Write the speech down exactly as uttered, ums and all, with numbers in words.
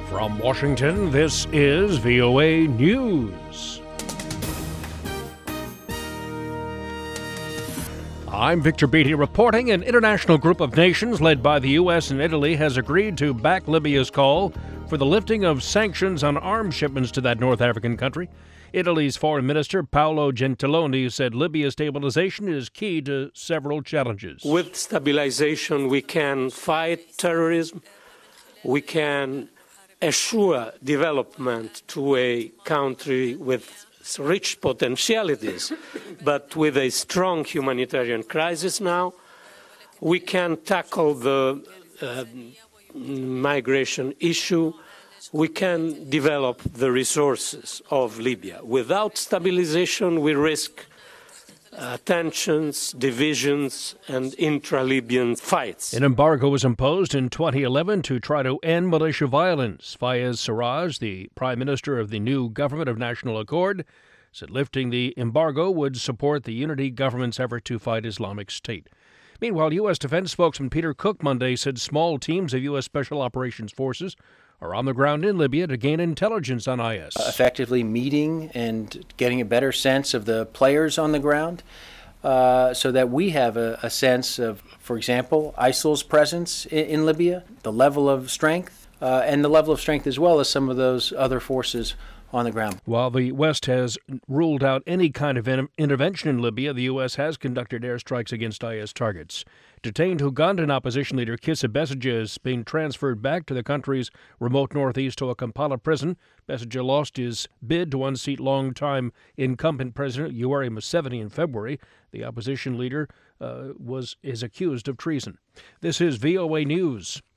From Washington, this is V O A News. I'm Victor Beatty reporting. An international group of nations led by the U S and Italy has agreed to back Libya's call for the lifting of sanctions on arms shipments to that North African country. Italy's Foreign Minister Paolo Gentiloni said Libya's stabilization is key to several challenges. With stabilization, we can fight terrorism, we can assure development to a country with rich potentialities, but with a strong humanitarian crisis now. We can tackle the uh, migration issue. We can develop the resources of Libya. Without stabilization, we risk uh, tensions, divisions, and intra-Libyan fights. An embargo was imposed in twenty eleven to try to end militia violence. Fayez Sarraj, the prime minister of the new government of national accord, said lifting the embargo would support the unity government's effort to fight Islamic State. Meanwhile, U S Defense spokesman Peter Cook Monday said small teams of U S Special Operations Forces are on the ground in Libya to gain intelligence on I S. Effectively meeting and getting a better sense of the players on the ground uh, so that we have a, a sense of, for example, ISIL's presence in, in Libya, the level of strength, uh, and the level of strength as well as some of those other forces on the ground. While the West has ruled out any kind of in- intervention in Libya, the U S has conducted airstrikes against I S targets. Detained Ugandan opposition leader Kizza Besigye is being transferred back to the country's remote northeast to a Kampala prison. Besigye lost his bid to unseat longtime incumbent President Yoweri Museveni in February. The opposition leader uh, was is accused of treason. This is V O A News.